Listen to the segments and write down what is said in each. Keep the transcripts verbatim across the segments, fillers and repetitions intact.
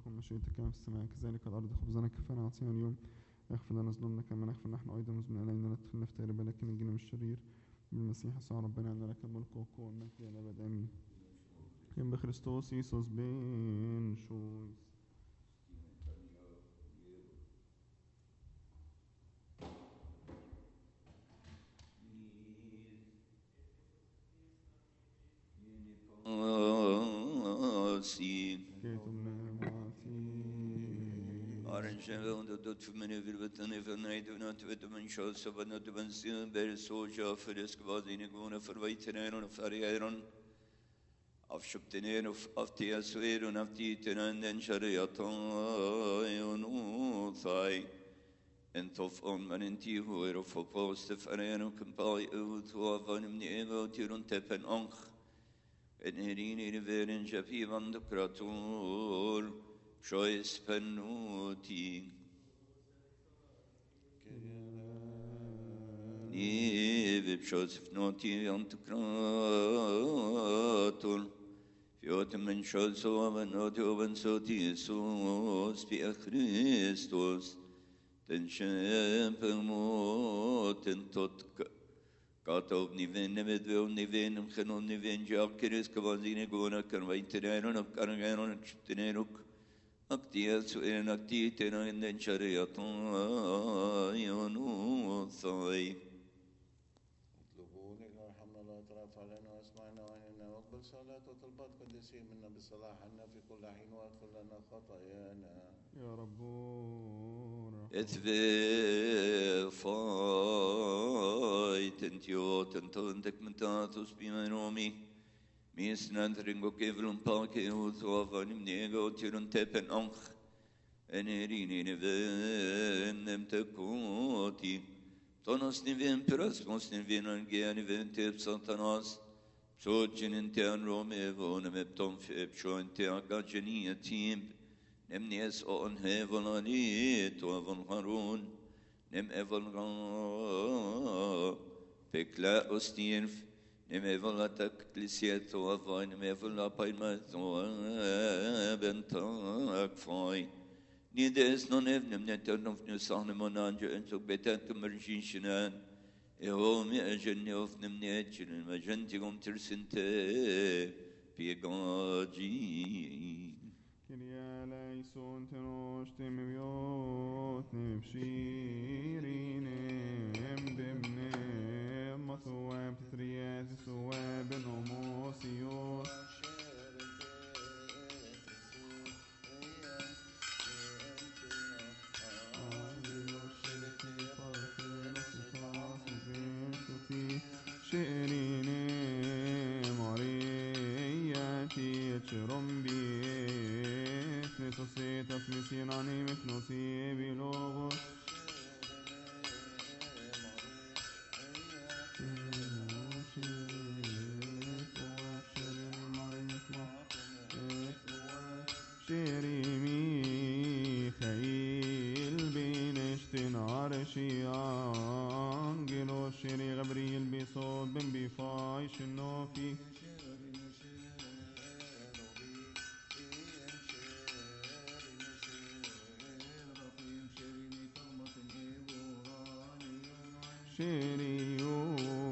تكن مشيئتك كما في السماء كذلك على الأرض. خبزنا كفانا أعطينا اليوم، اغفر لنا ذنوبنا كما نغفر نحن أيضا مذنبين إلينا، لا تدخلنا في تجربة لكن نجينا من الشرير. بالمسيح يسوع ربنا أن لك الملك والقوة والمجد إلى الأبد آمين. يم بخريستوس يسوس بن شويس. Dot many Vilvatan, if a night do not vitamin shows of another Bansil, bear soldier for this Gavazini Guna for Vitaran of Ariaron of Shuptiner of Tiaswir and of Titan and Shariaton Thai and of on Manenti who were of opposed to Farano Campai to Avanim Niego Tirun Tepen Onch and Herini Riverin Japi van the Kratur Choice Penuti. Nive b'shosef noti antikrator fiotem en shoso avanoti ovansoti Jesus via Christus ten shempel moten tot katov niven nevedveo niven mchenon niven jakiris kavazine gona karvaiteron of kargaron chipteneruk aktia suen akti tena in den shariaton yonu thai. علينا واسمعنا وعيننا واقبل صلاة وطلبات قديسين منا بالصلاح عنا في كل حين واغفر لنا خطايانا يا رب. اتفي فايت انتيوت انتوندك من تاتوس بمنومي ميسنان ترينغو كيفلون باكي وثوافاني منيغو تيرون تيبن انخ انيريني نفن نمتكوتي Tonos nivin pirasmos nivin angia nivin tip santanos Psocin intian rome vonem eptom fepsho intia gagenia tim Nemnies on hevolani to avon harun Nem evol ra Pekla ostirf Nem evola taklisiet to avon Nem evola paima to bentak fai Nides non evnem neternof nusanem onange entok betentum mergishinan Eho mi ajenni ofnem netchinen majentigum tirsinte piegaji Kyria eleison tenos temiot nebshirinem dimnem masuab trias suab nomosios شئريني مرياتي اتشرم بيت نسوسي تسمسيناني مفنوسي بلوغوس شيريمي خيل بينشتن عرشي انجلو شيري غبريل بصوت بن بفاي شنوفي شيريو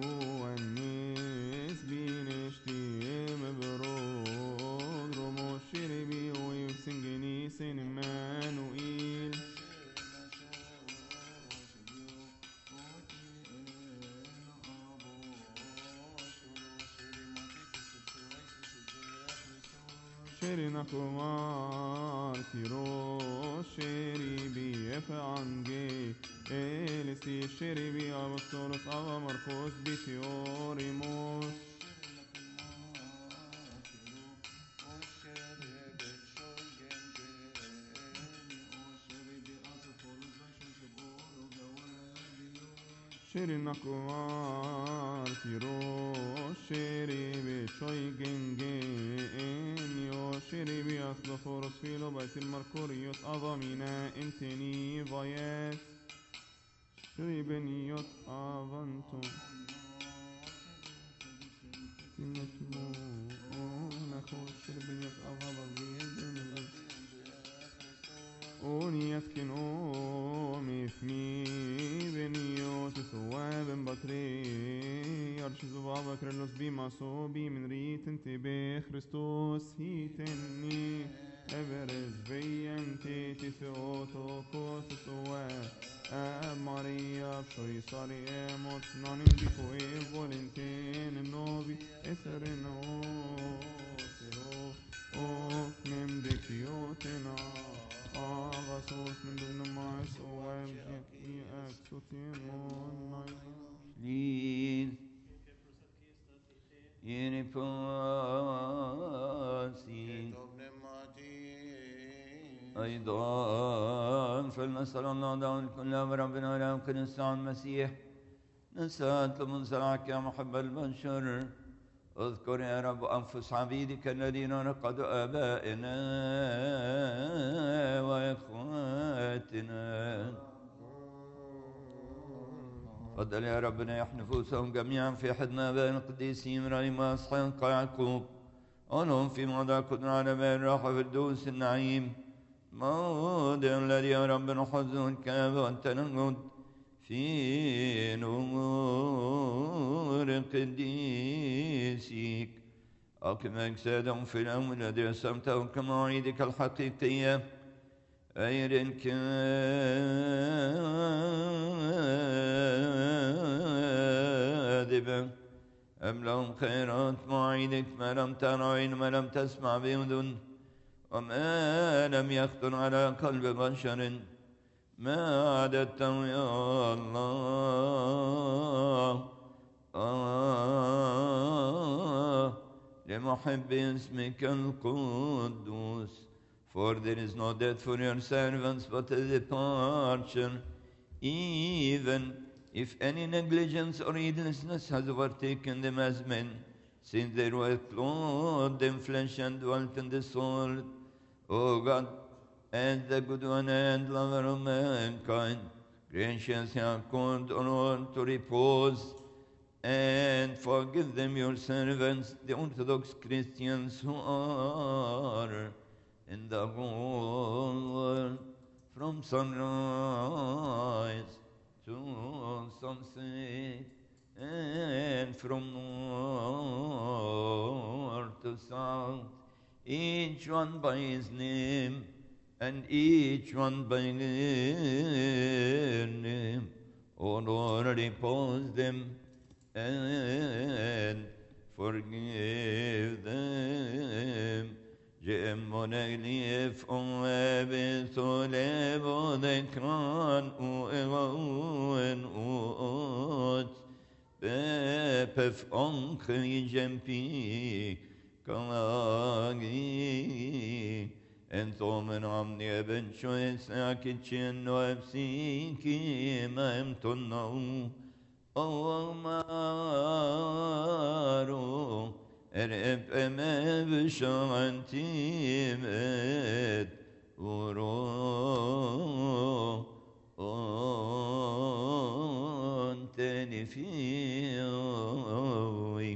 الناس بينشتي مبرود رمو شيري بيوي وسنجني سنمانوئيل شيري نكوار تيرو شيري بيف عنجي إلسي شيري بي أبسطولس أغا مركوس بيتيوريموس شيري نكوار تيرو شيري بيشوي جنجي إنيو شيري بي أصدفورس فيلو بيت المركوريوس أضامينا انتني فايات شيري بنيوت أفانتو تنكمو نكو شيري بنيوت أغابا بيدن يسكنوا مثمي بنيوس سواب بطري أرشز بابا كرلوس بما صوبي من ريت انتبه خريستوس هيتني أبرز بيم تيتي ثيوتوكوس سواب أب ماريا بشوي صاري أموت نانين بيكو إيه فولنتين النوبي إسرنو سيرو أو نمدكيوتنا آغاسوس من ضمن مايس أوام جي أكسوتين Please, in passing, أيضا فلنسأل الله دعوة كلها بربنا لا يمكن نستعان المسيح نسأل من صلاحك يا محب البشر اذكر يا رب أنفس عبيدك الذين رقدوا آبائنا وإخواتنا فضل يا ربنا يحن نفوسهم جميعا في حضن بين القديسين إبراهيم وإسحاق ويعقوب ولهم في موضع قدر على بين الراحة في الدوس النعيم موضع الذي يا رب نحزن الكعبة والتنقض في نور قديسك أقم أجسادهم في الأمر الذي رسمته كمواعيدك الحقيقية غير كاذبة أم لهم خيرات مواعيدك ما لم تر عين ما لم تسمع بأذن وما لم يخطر على قلب بشر ما عددته يا الله آه لمحب اسمك القدوس. For there is no death for your servants but a departure, even if any negligence or heedlessness has overtaken them as men, since they were clothed in flesh and dwelt in the soul. O God, as the good one and lover of mankind, graciously accord honor to repose and forgive them, your servants, the Orthodox Christians who are in the whole world, from sunrise to sunset, and from north to south, each one by his name, and each one by their name. O Lord, repose them and forgive them. جئمون إليف أمي بثلب ذكران أغوين أوت ببف أنخي جنبي كلاغي أنتو من عمني ابن شوي ساكتشن وابسيكي ما يمتنو أو مارو Erep eme bişantimet uro on tenifioi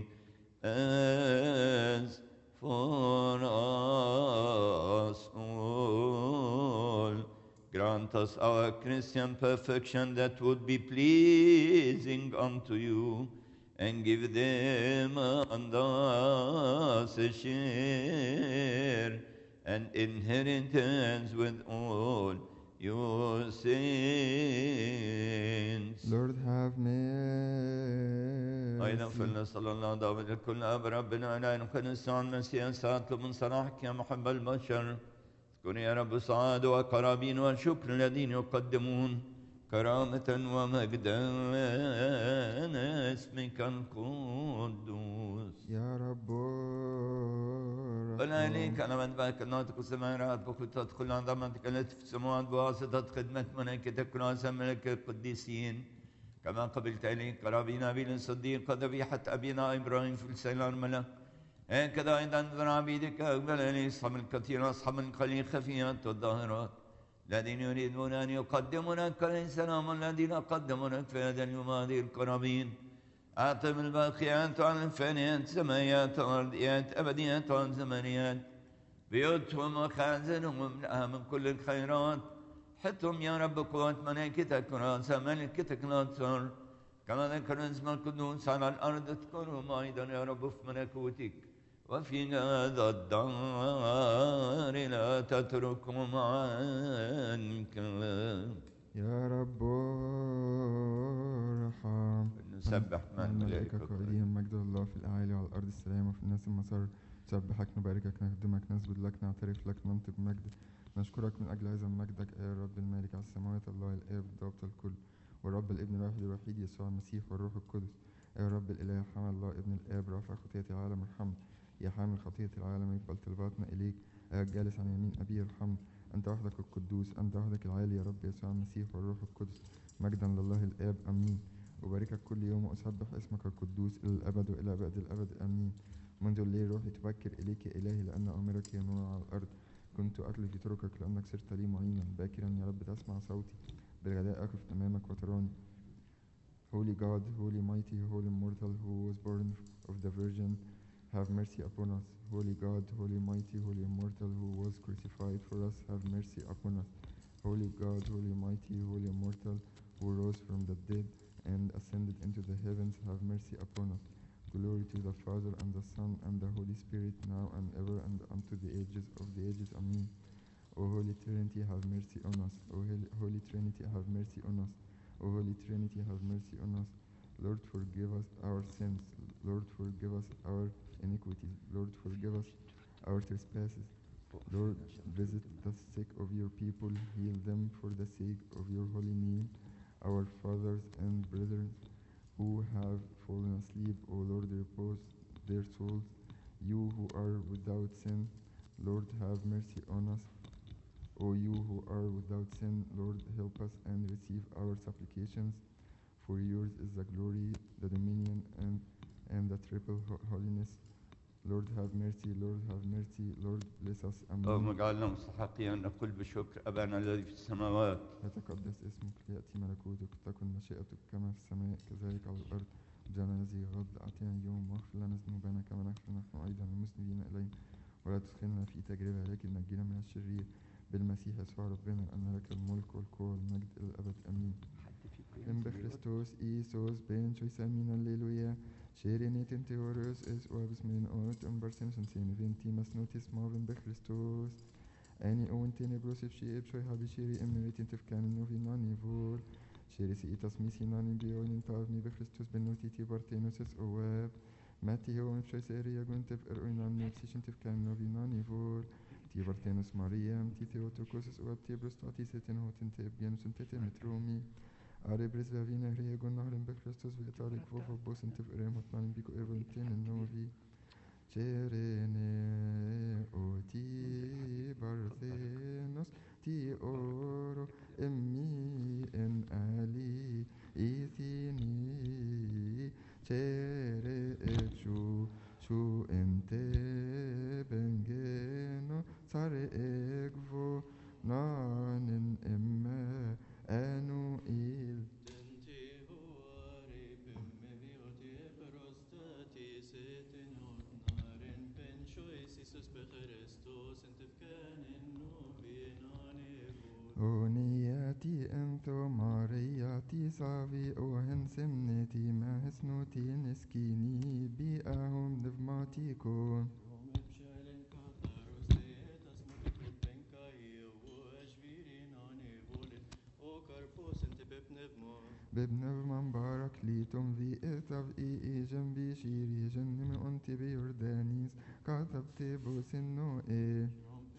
as for us all. Grant us our Christian perfection that would be pleasing unto you, and give them and us a share and inheritance with all your saints. Lord, have mercy. أيضا فلنسأل الله دعوة الكل أب ربنا لا يمكن نستعان مسيح ساعة من صلاحك يا محب البشر. اذكر يا رب سعاد وقرابين والشكر الذين يقدمون كرامة ومجدا اسمك القدوس. يا رب ولا إليك أنا من باك الناطق السماوات بكل تدخل عظمتك التي في السماوات بواسطة خدمة ملائكتك ورأس ملك القديسين، كما قبلت إليك قرابين أبينا الصديق ذبيحة أبينا إبراهيم في لسان الملك، هكذا أيضا ذر عبيدك أقبل إليه أصحاب الكثير أصحاب القليل خفيات والظاهرات الذين يريدون أن يقدموا لك السلام الذين قدموا لك في هذا اليوم هذه القرابين. أعطهم الباقيات عن الفانيات سمايات وأرضيات أبديات وزمنيات، بيوتهم وخازنهم لها من كل الخيرات، حطهم يا رب قوات ملائكتك ورأس ملكتك الأنصار كما ذكر اسم القدوس على الأرض اذكرهم أيضا يا رب في ملكوتك وفي هذا الدار لا تتركهم عنك. يا رب ارحم. نسبح مع الملائكة قائلين مجد الله في الأعالي وعلى الأرض السلام وفي الناس المسار. نسبحك نباركك نخدمك نسجد لك نعترف لك ننطق مجد. نشكرك من أجل عظم مجدك يا رب المالك على السماوات الله الآب ضابط الكل والرب الابن الواحد الوحيد يسوع المسيح والروح القدس. يا رب الإله حمل الله ابن الآب رافع خطية العالم ارحمنا. يا حامل خطية العالم يقبل طلباتنا إليك. يا الجالس عن يمين أبي ارحمنا. أنت وحدك القدوس أنت وحدك العالي يا رب يسوع المسيح والروح القدس. مجدا لله الآب أمين. أباركك كل يوم وأسبح اسمك القدوس إلى الأبد وإلى أبد الأبد أمين. منذ الليل روحي تبكر إليك يا إلهي لأن أمرك هي نور على الأرض. كنت أطلب في طرقك لأنك صرت لي معينا. باكرا يا رب تسمع صوتي بالغداء أقف أمامك وتراني. Holy God, Holy Mighty, Holy Immortal, who was born of the Virgin, have mercy upon us. Holy God, Holy Mighty, Holy Immortal, who was crucified for us, have mercy upon us. Holy God, Holy Mighty, Holy Immortal, who rose from the dead and ascended into the heavens, have mercy upon us. Glory to the Father and the Son and the Holy Spirit, now and ever and unto the ages of the ages. Amen. O Holy Trinity, have mercy on us. O Holy Trinity, have mercy on us. O Holy Trinity, have mercy on us. Lord, forgive us our sins. Lord, forgive us our iniquities. Lord, forgive us our trespasses. Lord, visit the sick of your people. Heal them for the sake of your holy name. Our fathers and brethren who have fallen asleep, O Lord, repose their souls. You who are without sin, Lord, have mercy on us. O you who are without sin, Lord, help us and receive our supplications. For yours is the glory, the dominion, and, and the triple ho- holiness. Lord, have mercy. Lord, have mercy. Lord, bless us. اللهم Amen. اجعلنا مستحقين أن نقول بشكر أبانا الذي في السماوات. يتقدس اسمك ليأتي ملكوتك تكن مشيئتك كما في السماء كذلك على الأرض. جعلنا الذي غد أعطينا اليوم واغفر لنا ذنوبنا كما نغفر نحن أيضا المذنبين إلينا ولا تدخلنا في تجربة لكن نجينا من الشرير بالمسيح يسوع ربنا أن لك الملك والقوة والمجد إلى الأبد آمين. إن بخريستوس إيسوس بين شويس أمين الليلويا شيرينيتين تيوريوس إس وابسمين أوت أمبرسينسون سينيفينتي مسنوتيس ماوين بخريستوس أني أونتيني بروسيف شي إبشوي هابي شيري إمريتين تفكان النوفي ناني فول شيري سي تسميسي ناني بيونين تافني بخريستوس بنوتي تي بارتينوسيس أواب ماتي هو مبشوي سيري يقون تف إرؤينان نوتسيشن تفكان النوفي ناني فول تي بارتينوس مريم تي ثيوتوكوسيس أواب تي برستوتي سيتين هوتين تي بيانوسن تي مترومي Are presvavina rego nahren be Christus vetarik vovo bosen tev erem hot nanen biko evolentine novi cerene oti barthenos ti oro emmi en ali ithini cere echu chu ente bengeno sare egvo nanen emme anu il Oniati entho Mariati savi ohen semneti mahesnoti neskini bi ahum nevmatikon ببنغم بارك ليتم ذي إثف إي إي جنبي شيري جنم أنت بيوردانيس كاتبت بوسنو إيه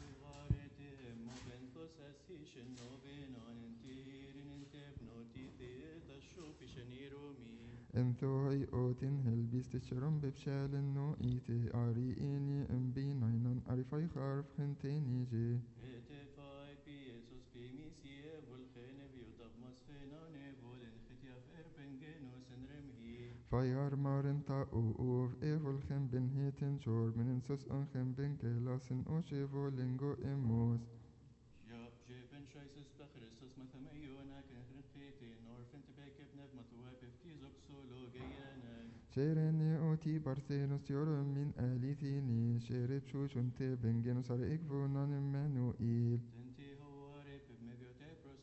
انثو هي اوتن هلبيست شرم ببشال النو إيتي أري إني أمبي ناينان أريفاي خارف خنتيني جي Fire maren ta uv evol chem ben heten jor menen sus an chem ben gelassen o chevo lingo emos. Sherene oti barsenos yoron min alithini shereb shushun te ben genus ar ekvo nanem manuil.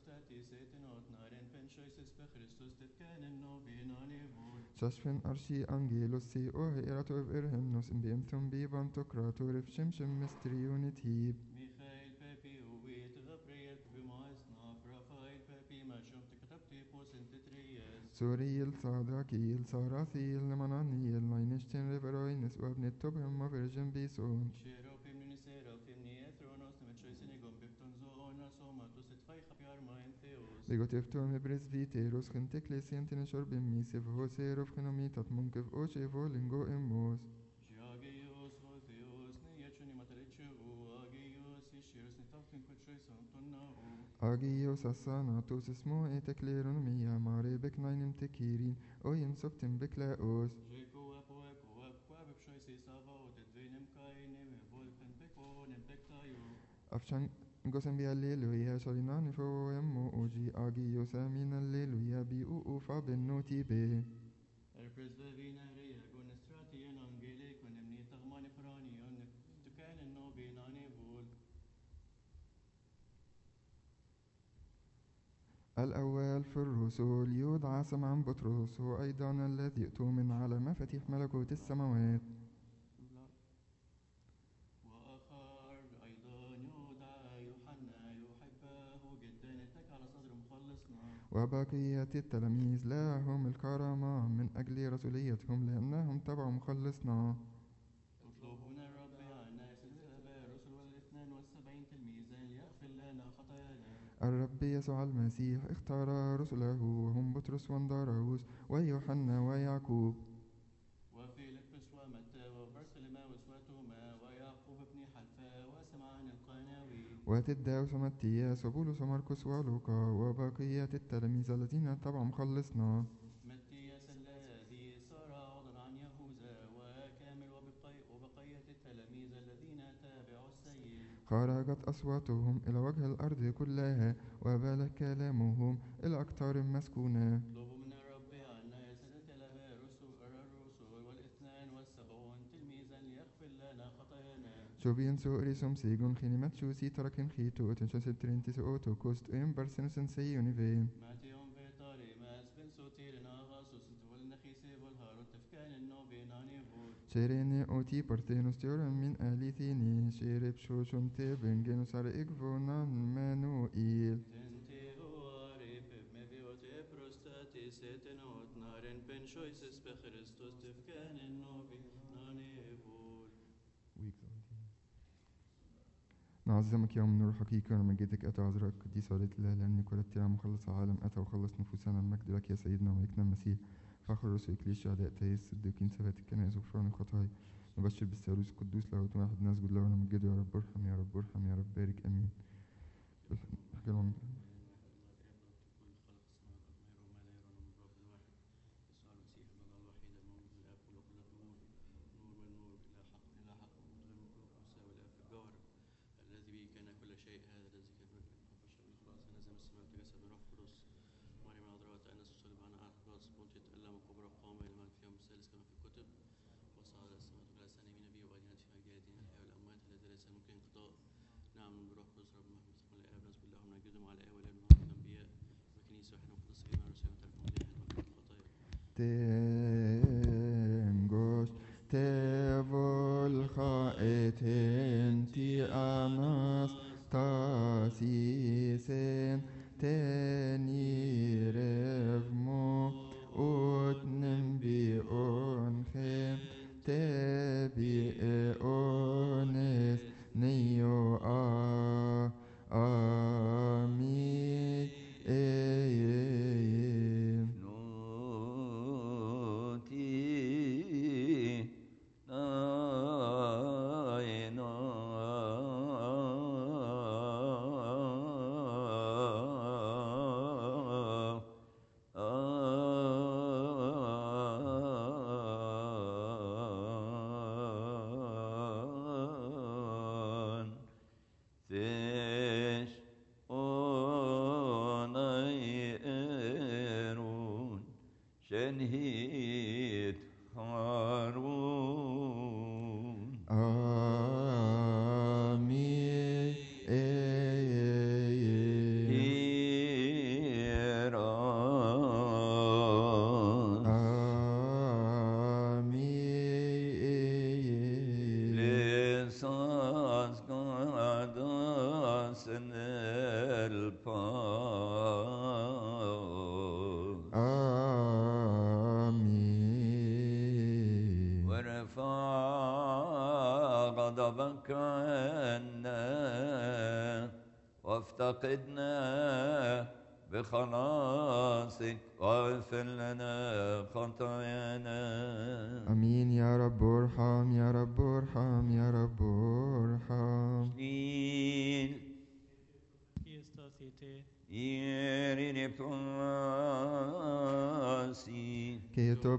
Shashfin arshi angelosi o heirato ev erhennos in beemtum bivan tokrator ev shimshim mysterionity. Michael Pepi ويت غبريل بمايسنا رافائيل Pepi ما شمت كتبتي بوسنت تريس Suriel Sadakil Sarathil Mananiel Linishtin Riveroinis Wabnit Tobham of Virgin Bison. شيرو فيمني سيرو فيمني ثرونوس نمتشويسني قم بفتون زونا سوما توست فايخ بيار ماين ثيوس Bigotiftum Hebresviteros Genteklisien Shorbim Misif Hoserov Genomitat Munkev Ochevo Lingo Emos. جياغيوس وثيوس نيتشوني ماتريتشو واغيوس يشيرس نتاكن كوتشويس انتوناو Agios Asanatos Smo Etekleron Mia Mare Beknainem Tekirin Oyem Soktim Beklaos. جيكو وابو وابو وابو وابو بشويسي سافا وتدوينم كاينم فولكن بيكو نمبكتايو Afshan Gosem bi Alleluia Shalinani Fo Emmo Oji Agios Amin Alleluia Bi Uu Faben Noti Be. البرزبابينا ريا كونستراتي انجيليك ونمني تغماني فرانيون تكان النوبي ناني فول الأول في الرسل يدعى سمعان بطرس هو أيضا الذي يؤتمن على مفاتيح ملكوت السماوات. وآخر أيضا يدعى يوحنا يحبه جدا اتكى على صدر مخلصنا وبقية التلاميذ لهم الكرامة من أجل رسوليتهم لأنهم تبعوا مخلصنا. اطلبون الرب عنا سلسلة الرسل والاثنان والسبعين تلميذا ليغفر لنا خطايانا. الرب يسوع المسيح اختار رسله وهم بطرس واندراوس ويوحنا ويعقوب وفيلبس ومتى وبرسلماوس وتوما ويعقوب بن حلفا وسمعان القناوي وتداوس ومتياس وبولس ومرقس ولوقا وبقية التلاميذ الذين تبعوا مخلصنا. متياس الذي صار عوضا عن يهوذا وكامل وبقي وبقية التلاميذ الذين تابعوا السيد. خرجت أصواتهم إلى وجه الأرض كلها وبلغ كلامهم إلى أقطار مسكونة. اطلبوا من الرب عنا سلسلة الرسل الرسل والاثنان والسبعون تلميذا ليغفر لنا خطايانا. Sjubien så som sigon khinimat shusi tarakin khito utensha septrintis auto kost em barsensen seyuni ve. ماتيون بيطاري ماس بن سوتير ناغاسوس تولنا خيسي والهارو تفكان النوبي ناني فول. Sherene oti parthenos teoran min alithini sherep shoshun te bengenus ar igvonan manuil. تنتي هواري بمبي وتي بروستاتي سيتنوت نارن بن شويسس بخريستوس تفكان النوبي ناني فول. نعظمك يا من نور حقيقة ونمجدك أتى عذراء القديسة وليت الله لأنك ولدت يا مخلص العالم أتى وخلص نفوسنا. المجد لك يا سيدنا وملكنا المسيح فخر رسل إكليش أعداء تايس الصديقين ثبات الكنائس وغفران الخطايا. نبشر بالثالوث القدوس لاهوت واحد نسجد له ونمجده يا رب ارحم يا رب ارحم يا رب بارك آمين. Tengos tevol chaeten ti anastasisen tenirevmo utnem bionchem tebi eones neo a ami eim. نوتي ناينا غضبك عنا وافتقدنا بخلاصك واغفر لنا خطايانا. امين يا رب ارحم يا رب ارحم يا رب ارحم. Lil Ieri plasi كتب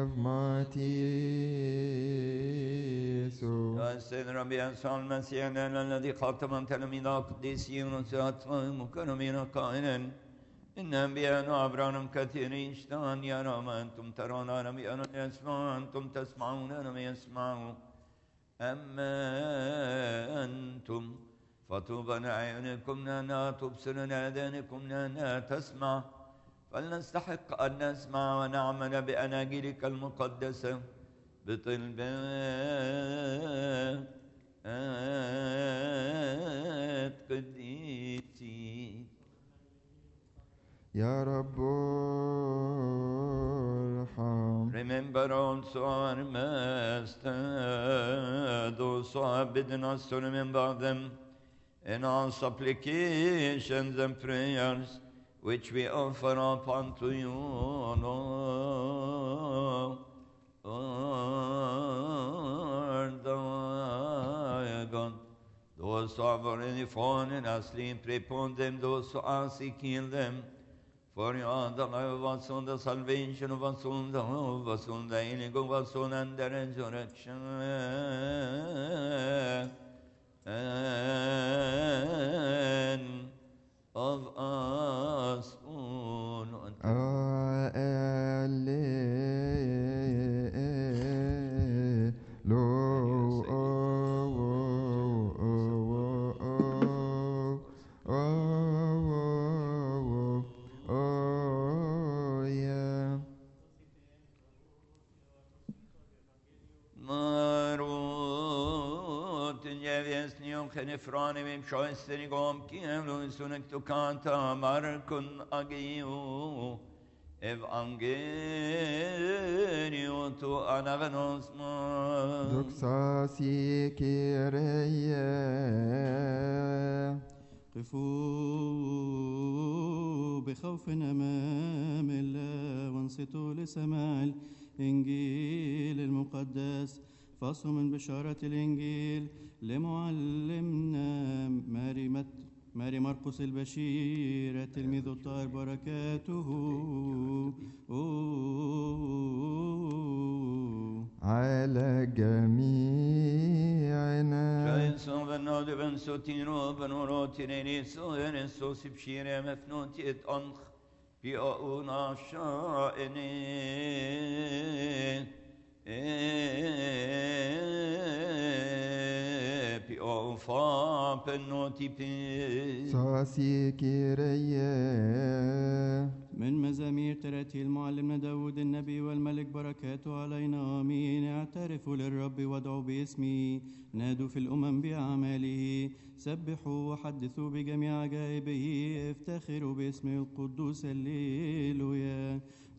نفماتيسو يا سيد ربي يسوع المسيح لنا الذي خاطب تلاميذ القديسين وسيادتهم مكرمين قائلا إن أنبياء وأبرار كثيرين اشتهى أن يروا ما أنتم ترون ولم يروا يسمعوا أنتم تسمعون ولم يسمعوا أما أنتم فطوبى لأعينكم لأنها تبصر لآذانكم لأنها تسمع فلنستحق أن نسمع ونعمل بأناجيلك المقدسة بطلبات قديسي. يا رب ارحم. Remember also our Master, those who have bidden us to remember them in our supplications and prayers, which we offer up unto you, Lord, Lord, thy God. Those who have already fallen asleep, pray upon them, those who are sick, heal them. For you are the life of us, soul, the salvation of us, soul, the hope of us, soul, the healing of us, soul, and the resurrection and of us all. Nefrani mim şoisteri gom kievlu sunek tu kanta markun agiu evangelio tu anagnosma. Doxasi Kyrie. قفوا بخوف أمام الله وانصتوا لسماع الإنجيل المقدس. فصل من بشارة الإنجيل لمعلمنا ماري مت ماري مرقس البشير تلميذ الطاهر بركاته على جميعنا. شايسو بنود بن سوتينو بنورو تيرينيسو ينسو سبشيري مفنوتيت أنخ بيأونا شائني صاسي كيريا. من مزامير تراتيل معلمنا داود النبي والملك بركاته علينا آمين. اعترفوا للرب وادعوا باسمه، نادوا في الأمم بأعماله، سبحوا وحدثوا بجميع عجائبه، افتخروا باسمه القدوس الليلويا.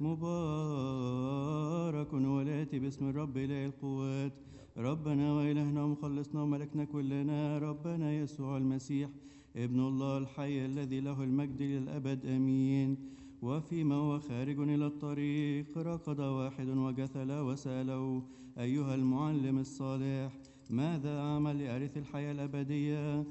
مبارك ولاتي باسم الرب إله القوات، ربنا وإلهنا ومخلصنا وملكنا كلنا، ربنا يسوع المسيح ابن الله الحي الذي له المجد للأبد آمين. وفيما هو خارج إلى الطريق ركض واحد وجثل وسأله: أيها المعلم الصالح، ماذا أعمل لأرث الحياة الأبدية؟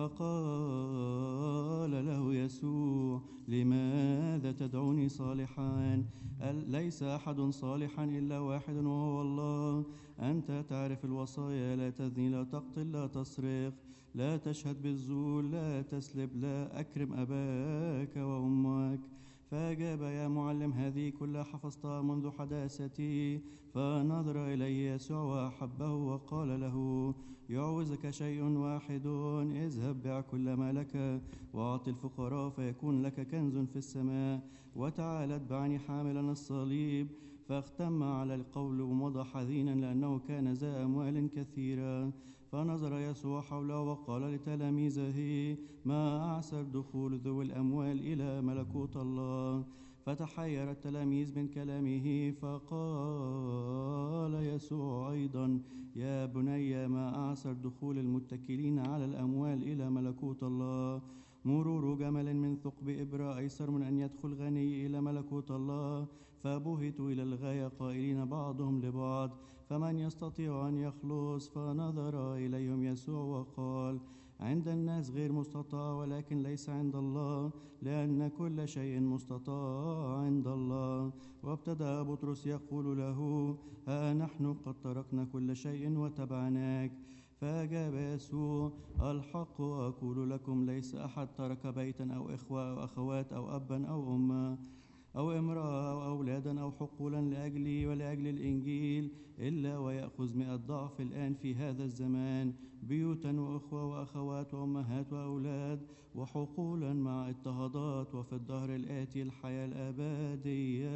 فقال له يسوع: لماذا تدعوني صالحا؟ ليس أحد صالحا إلا واحد وهو الله. أنت تعرف الوصايا: لا تزني، لا تقتل، لا تسرق، لا تشهد بالزور، لا تسلب، لا أكرم أباك وأمك. فأجاب: يا معلم، هذه كلها حفظتها منذ حداثتي. فنظر إليه يسوع وأحبه وقال له: يعوزك شيء واحد، اذهب بع كل ما لك وأعط الفقراء فيكون لك كنز في السماء، وتعال اتبعني حاملا الصليب. فاختم على القول ومضى حزينا لأنه كان ذا أموال كثيرة. فنظر يسوع حوله وقال لتلاميذه: ما أعسر دخول ذوي الأموال إلى ملكوت الله. فتحير التلاميذ من كلامه، فقال يسوع أيضا: يا بني، ما أعسر دخول المتكلين على الأموال إلى ملكوت الله. مرور جمل من ثقب إبرة أيسر من أن يدخل غني إلى ملكوت الله. فبهتوا إلى الغاية قائلين بعضهم لبعض: فمن يستطيع أن يخلص؟ فنظر إليهم يسوع وقال: عند الناس غير مستطاع، ولكن ليس عند الله، لأن كل شيء مستطاع عند الله. وابتدأ بطرس يقول له: ها نحن قد تركنا كل شيء وتبعناك. فأجاب يسوع: الحق أقول لكم، ليس أحد ترك بيتا أو إخوة أو أخوات أو أبا أو أما أو امرأة أو أولادا أو حقولا لأجلي ولأجل الإنجيل إلا ويأخذ مئة ضعف الآن في هذا الزمان، بيوتا وأخوة وأخوات وأمهات وأولاد وحقولا مع اضطهادات، وفي الدهر الآتي الحياة الأبدية.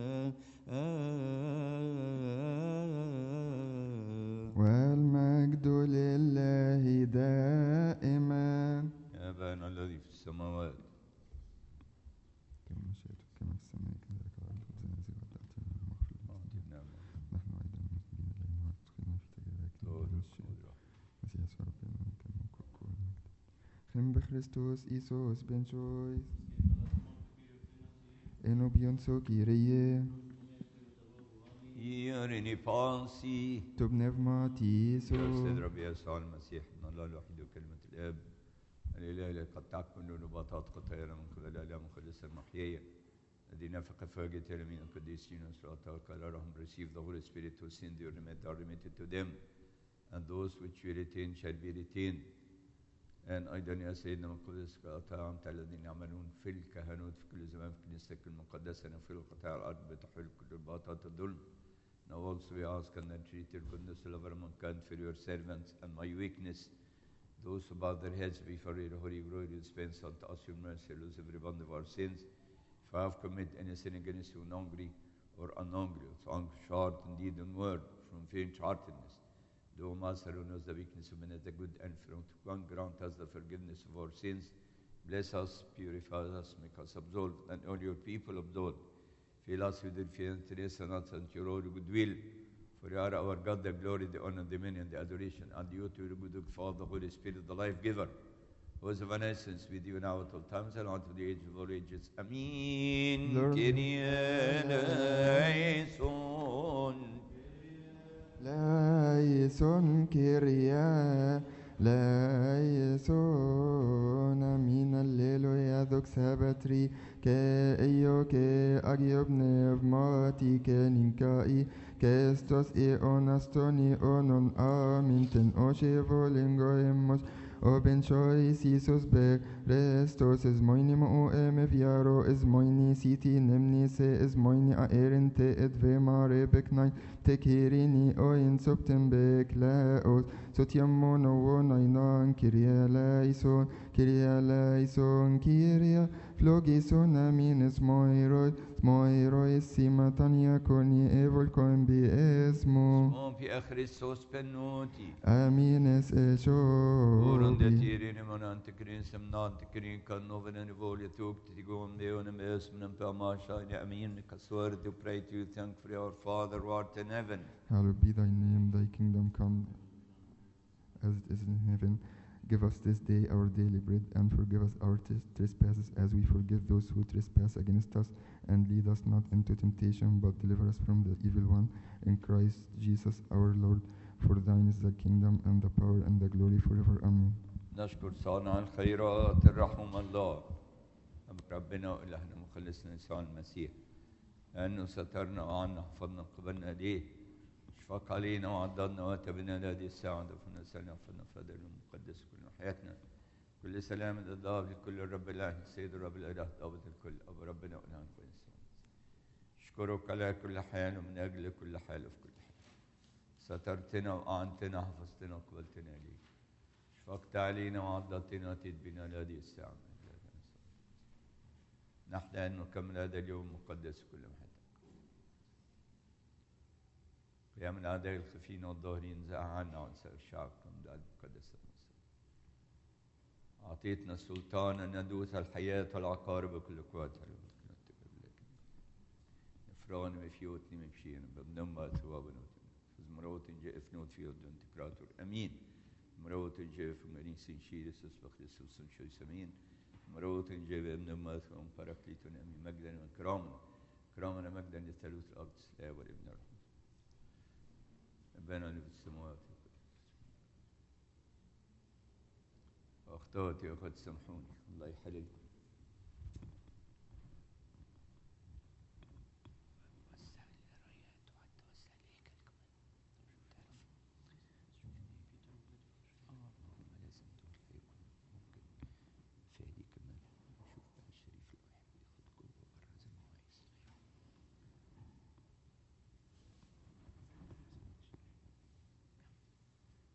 والمجد لله دائما. يا أبانا الذي في السماوات، كما شئت كما في السماء كذلك على الأرض. خبزنا الذي غدا آتنا واغفر لنا أعطنا نحن أيضا المذنبين إلينا، ولا تدخلنا في تجربة لكن مسيح يسوع ربنا منك الملك والقوة والمجد. خم بخريستوس إيسوس بن شويس إنو بيونسو كيريه يرني بانسي تب نفماتيسو. السيد ربي يسوع المسيح ابن الله الوحيد وكلمة الآب الإله الذي قد تكمل نباتات خطايانا من قبل الآلام مقدسة المحيية، الذي نفق فوق تلاميذ القديسين وصلاة كلارهم. Receive the Holy Spirit who sin the remit are remitted to them, and those which we retain shall be retained. And أيضا يا سيدنا من قدس قطاع أنت الذين يعملون في الكهنوت في كل زمان في كنيستك المقدسة نفي قطاع الأرض بتحل كل الباطات الظلم. Now also we ask and entreat your goodness, love, and mankind for your servants and my weakness. Those who bow their heads before your holy glory, dispense unto us your mercy, lose every bond of our sins. If I have committed any sin against you, knowingly or unknowingly, tongue, short, in deed, and word, from faint-heartedness, though Master who knows the weakness of men is the good and from one grant us the forgiveness of our sins. Bless us, purify us, make us absolved, and all your people absolved. Fill us with your fear and trace and us and your holy goodwill. For you are our God, the glory, the honor, the dominion, the adoration, and you to your good Father, the Holy Spirit, the life giver, who is of an essence with you now at all times and unto the age of all ages. Amen. Lord. Kyrie eleison. Laison Kyria Laison. Amin. Alleluia. Doxa batri ke io ke agio pneumati ke ninkai ke estos e onastoni onon. Amin. Ten oshe volingoemos o ben chois Isus be restos is moini mo em viaro is moini siti nemni se is moini a erente et ve mare beknai tekirini o in september klaos sotiamo no nainan kiria laison kiria laison kiria flogison amines moiro moiro simatania koni evol kombi esmo Mon Père Christos penoti. amines echo Orande tirin monante krin semnante krin kan noven volia tuk ti gon deon mes men pa masha ni amin kaswar to pray to you thank for our Father who art in heaven. Hallowed be thy name, thy kingdom come as it is in heaven. Give us this day our daily bread, and forgive us our tes- trespasses as we forgive those who trespass against us. And lead us not into temptation, but deliver us from the evil one. In Christ Jesus our Lord, for thine is the kingdom and the power and the glory forever. Amen. نشكر صانع الخيرات الرحم الله ربنا وإلهنا مخلصنا يسوع المسيح لأنه سترنا وعنا حفظنا قبلنا ليه اشفق علينا وعضدنا واتبنا لهذه الساعة دفنا سلام فضنا فضل المقدس كل حياتنا كل سلام الضاب لكل الرب الإله السيد الرب الإله ضابط الكل أبو ربنا وإلهنا كويس أشكرك على كل حال ومن أجل كل حال وفي كل حال سترتنا وأعنتنا حفظتنا وقبلتنا ليك شفقت علينا وعضدتنا تدبنا لهذه الساعة نحن أن نكمل هذا اليوم المقدس كل محيطك قيام الأعداء الخفين والظاهرين زع عنا وعن سائر شعبكم دعاء المقدس المصر أعطيتنا السلطان أن ندوس الحياة والعقارب بكل قوتها. فران مفيوتني مبشين بمنما ثوابنوت فزمروت جاء فنوت في ودون تكراتور أمين مروت جاء في مريسين شيرس أسبق لسوسن شوي سمين مروت جاء بمنما ثواب باراكليتون أمين مجدا وكرامنا كرامنا مجدا للثالوث الأقدس لا والابن الروح أبانا اللي في السماوات أخطأت يا أخوات سامحوني الله يحللكم